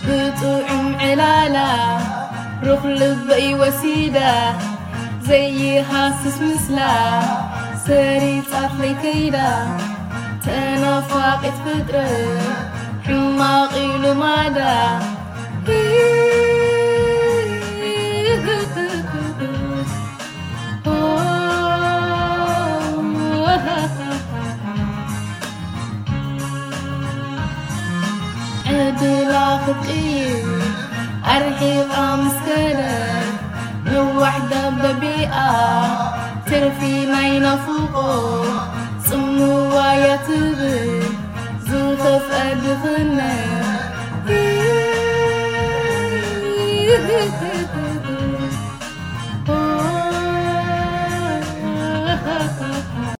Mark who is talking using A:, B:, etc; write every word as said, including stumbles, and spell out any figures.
A: بطعم علالا روح لبي وسيدة زي هاسس مسلا سري صافلي كيدا تنافقت فطرة حماقي لمادا عدلا خطئي أرحب أمسكرة وحدة ببيئة ترفي ماينا فوقه صمو